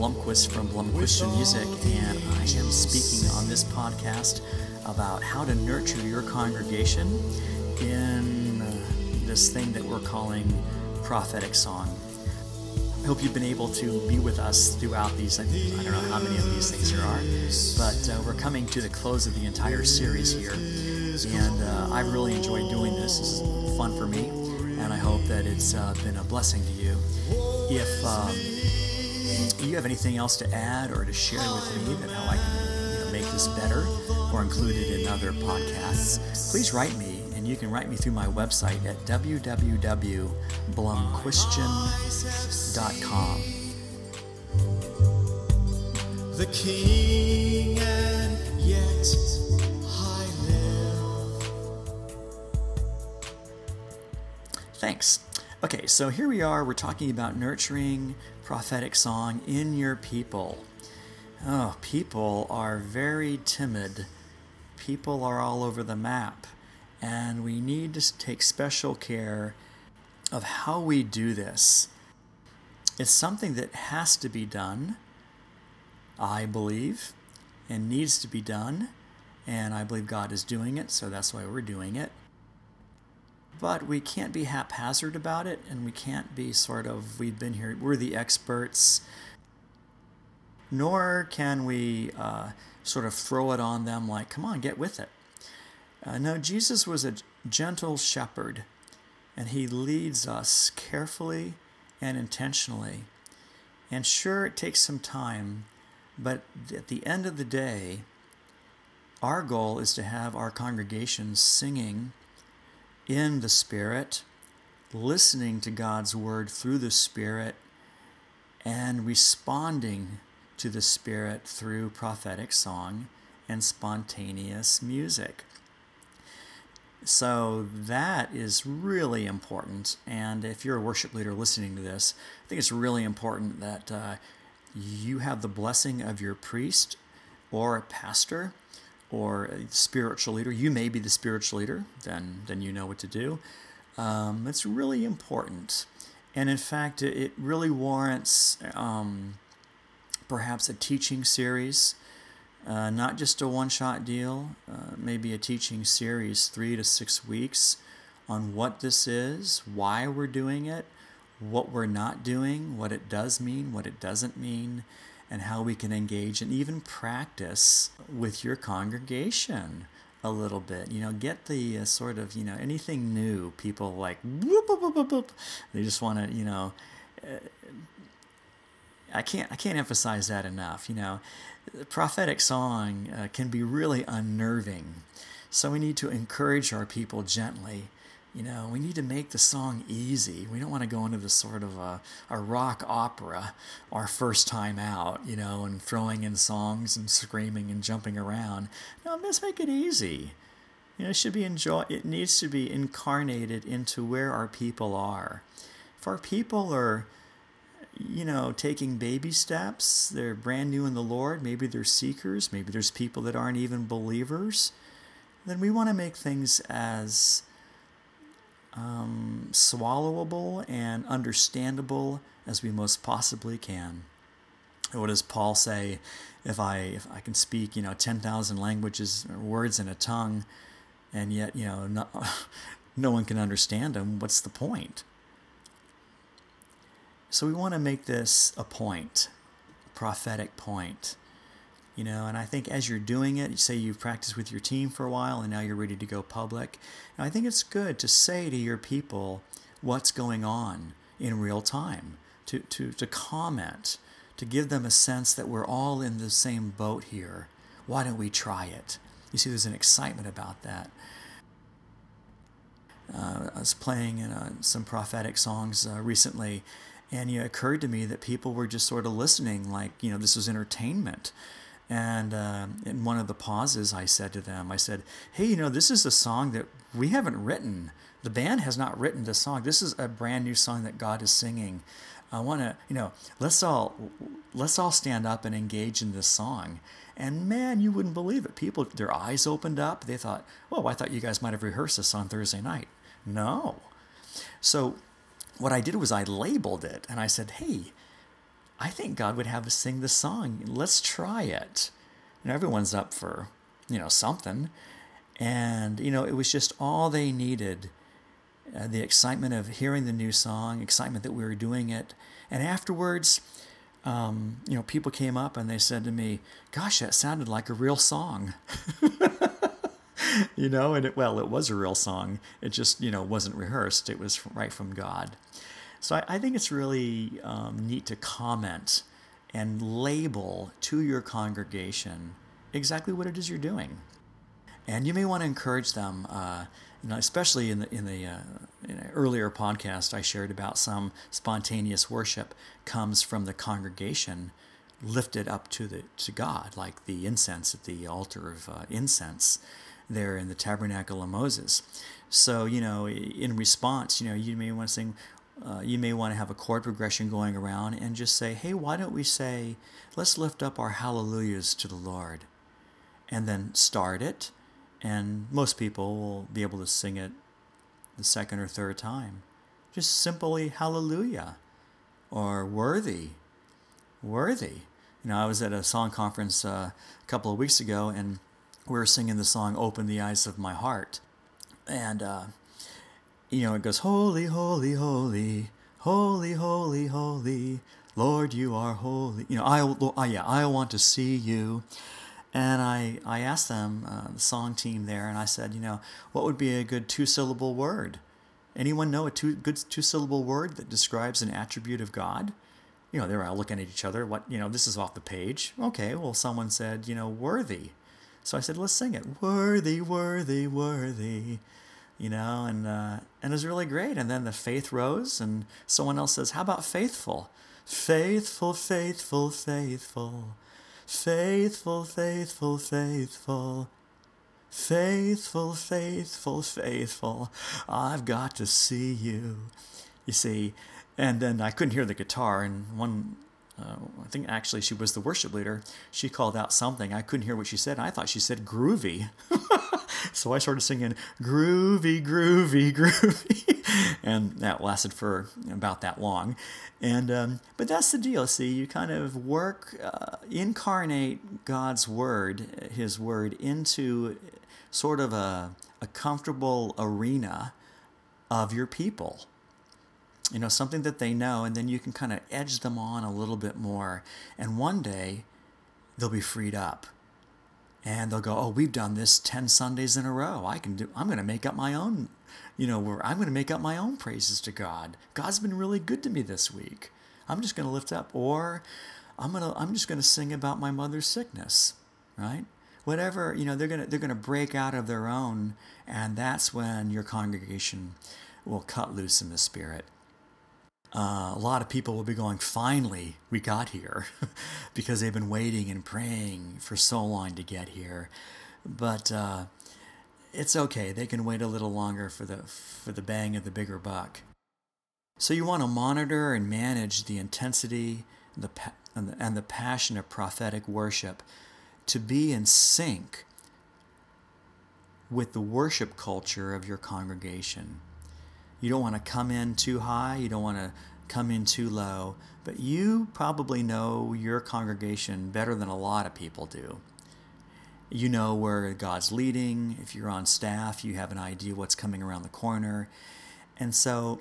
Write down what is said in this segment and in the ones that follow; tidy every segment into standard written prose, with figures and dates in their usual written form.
Blomquist from Blum Christian Music, and I am speaking on this podcast about how to nurture your congregation in this thing that we're calling prophetic song. I hope you've been able to be with us throughout these. I don't know how many of these things there are, but we're coming to the close of the entire series here, and I've really enjoyed doing this. This is fun for me, and I hope that it's been a blessing to you. If you have anything else to add or to share with me that how I can make this better or include it in other podcasts, please write me, and you can write me through my website at www.blumquistion.com. The King and yet I live. Thanks. Okay, so here we are. We're talking about nurturing prophetic song in your people. Oh, people are very timid. People are all over the map. And we need to take special care of how we do this. It's something that has to be done, I believe, and needs to be done. And I believe God is doing it, so that's why we're doing it. But we can't be haphazard about it, and we can't be we've been here, we're the experts, nor can we sort of throw it on them like, come on, get with it. No, Jesus was a gentle shepherd, and he leads us carefully and intentionally. And sure, it takes some time, but at the end of the day, our goal is to have our congregations singing in the Spirit, listening to God's Word through the Spirit, and responding to the Spirit through prophetic song and spontaneous music. So that is really important, and if you're a worship leader listening to this, I think it's really important that you have the blessing of your priest or a pastor or a spiritual leader. You may be the spiritual leader, then you know what to do. It's really important. And in fact, it really warrants perhaps a teaching series, not just a one-shot deal, maybe a teaching series 3 to 6 weeks on what this is, why we're doing it, what we're not doing, what it does mean, what it doesn't mean, and how we can engage and even practice with your congregation a little bit. Get the anything new. People like, whoop, whoop, whoop, whoop. They just want to, I can't emphasize that enough. Prophetic song can be really unnerving. So we need to encourage our people gently. We need to make the song easy. We don't want to go into this sort of a rock opera our first time out, and throwing in songs and screaming and jumping around. No, let's make it easy. It needs to be incarnated into where our people are. If our people are, taking baby steps, they're brand new in the Lord, maybe they're seekers, maybe there's people that aren't even believers, then we want to make things as swallowable and understandable as we most possibly can. What does Paul say? If I can speak 10,000 languages or words in a tongue, and yet no one can understand them, what's the point? So we want to make this a point, a prophetic point. And I think as you're doing it, you say you've practiced with your team for a while and now you're ready to go public. And I think it's good to say to your people what's going on in real time, to comment, to give them a sense that we're all in the same boat here. Why don't we try it? You see, there's an excitement about that. I was playing some prophetic songs recently, and it occurred to me that people were just sort of listening like, this was entertainment. And in one of the pauses, I said to them, hey, this is a song that we haven't written. The band has not written this song. This is a brand new song that God is singing. I want to, let's all stand up and engage in this song. And man, you wouldn't believe it. People, their eyes opened up. They thought, I thought you guys might have rehearsed this on Thursday night. No. So what I did was I labeled it, and I said, hey, I think God would have us sing the song. Let's try it. Everyone's up for, something. And, it was just all they needed. The excitement of hearing the new song, excitement that we were doing it. And afterwards, people came up and they said to me, gosh, that sounded like a real song. And it was a real song. It just, wasn't rehearsed. It was right from God. So I think it's really neat to comment and label to your congregation exactly what it is you're doing. And you may want to encourage them, especially in an earlier podcast I shared about some spontaneous worship comes from the congregation lifted up to God, like the incense at the altar of incense there in the tabernacle of Moses. So, in response, you may want to sing, you may want to have a chord progression going around and just say, hey, why don't we say, let's lift up our hallelujahs to the Lord. And then start it, and most people will be able to sing it the second or third time. Just simply hallelujah or worthy. I was at a song conference a couple of weeks ago, and we were singing the song Open the Eyes of My Heart. And, it goes, holy, holy, holy, holy, holy, holy, Lord, you are holy. I want to see you. And I asked them, the song team there, and I said, what would be a good two-syllable word? Anyone know a good two-syllable word that describes an attribute of God? They were all looking at each other. This is off the page. Okay, well, someone said, worthy. So I said, let's sing it. Worthy, worthy, worthy. And it was really great. And then the faith rose, and someone else says, how about faithful? Faithful, faithful, faithful. Faithful, faithful, faithful. Faithful, faithful, faithful. I've got to see you. You see, and then I couldn't hear the guitar, and I think actually she was the worship leader. She called out something. I couldn't hear what she said. I thought she said groovy. So I started singing groovy, groovy, groovy. And that lasted for about that long. And but that's the deal. See, you kind of incarnate God's word, his word, into sort of a comfortable arena of your people. Something that they know, and then you can kind of edge them on a little bit more. And one day, they'll be freed up. And they'll go, oh, we've done this 10 Sundays in a row. I'm going to make up my own, I'm going to make up my own praises to God. God's been really good to me this week. I'm just going to lift up. Or I'm just going to sing about my mother's sickness, right? Whatever, they're going to break out of their own. And that's when your congregation will cut loose in the Spirit. A lot of people will be going, finally, we got here, because they've been waiting and praying for so long to get here. But it's okay. They can wait a little longer for the bang of the bigger buck. So you want to monitor and manage the intensity and the passion of prophetic worship to be in sync with the worship culture of your congregation. You don't want to come in too high. You don't want to come in too low. But you probably know your congregation better than a lot of people do. You know where God's leading. If you're on staff, you have an idea what's coming around the corner. And so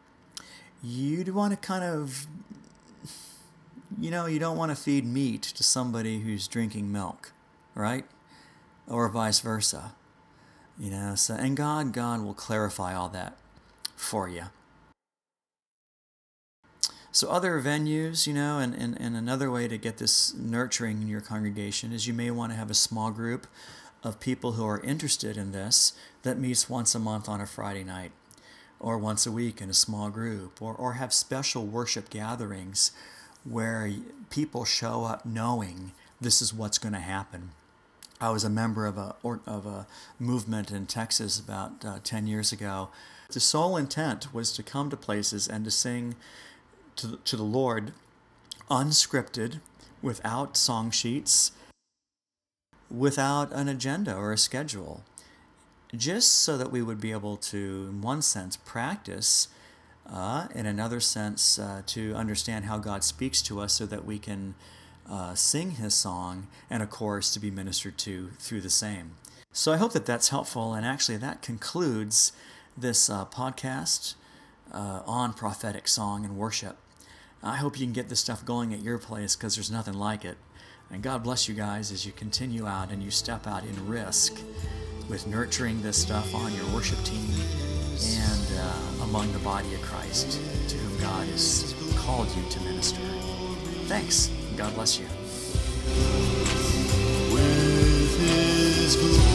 you want to kind of, you don't want to feed meat to somebody who's drinking milk, right? Or vice versa. So, and God will clarify all that for you. So other venues, and another way to get this nurturing in your congregation is you may want to have a small group of people who are interested in this that meets once a month on a Friday night, or once a week in a small group, or have special worship gatherings where people show up knowing this is what's going to happen. I was a member of a movement in Texas about 10 years ago. The sole intent was to come to places and to sing to the Lord unscripted, without song sheets, without an agenda or a schedule, just so that we would be able to, in one sense, practice in another sense, to understand how God speaks to us so that we can sing His song, and of course, to be ministered to through the same. So I hope that that's helpful, and actually that concludes this podcast on prophetic song and worship. I hope you can get this stuff going at your place, because there's nothing like it. And God bless you guys as you continue out and you step out in risk with nurturing this stuff on your worship team and among the body of Christ to whom God has called you to minister. Thanks. God bless you. With His